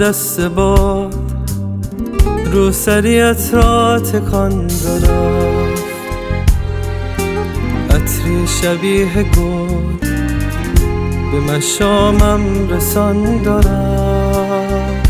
دست باد رو سریت را تکان رفت، عطری شبیه گل به مشامم رسان رفت.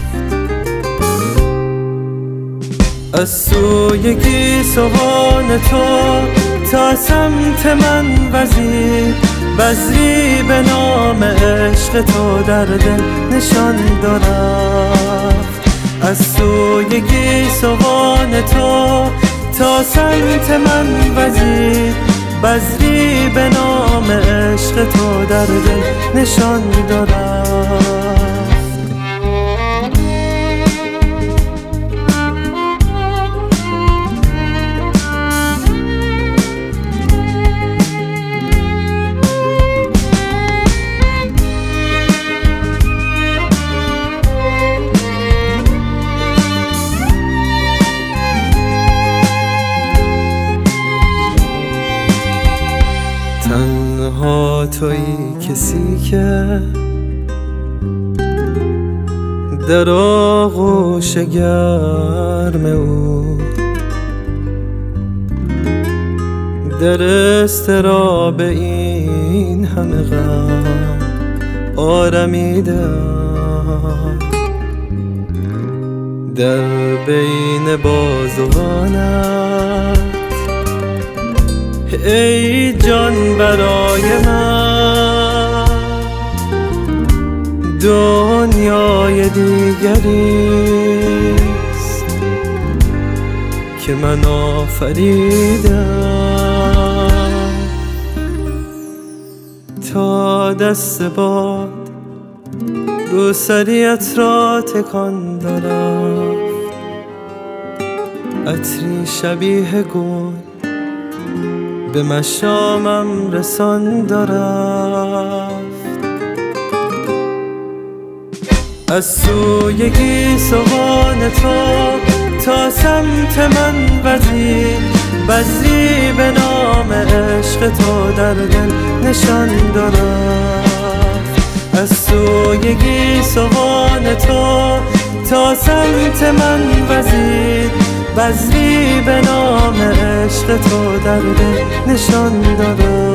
از سوی گیسوان تو تا سمت من وزیر، بذری به نام عشق تو در دل نشان رفت. از سوی گیسوان تو تا سمت من وزیر، بذری به نام عشق تو در دل نشان رفت. تنها تویی کسی که در آغوش گرم او در اضطراب این همه غم آرمیدم. در بین بازوانت ای جان برای من دنیای دیگریست که من آفریدم. تا دست باد رو سریت را تکان رفت، عطری شبیه گل به مشامم رسان رفت. از سوی گیسوان تو تا سمت من وزیر، بذری به نام عشق تو در دل نشان رفت. از سوی گیسوان تو تا سمت من وزیر، بذری به نام عشق تو در دل نشان رفت.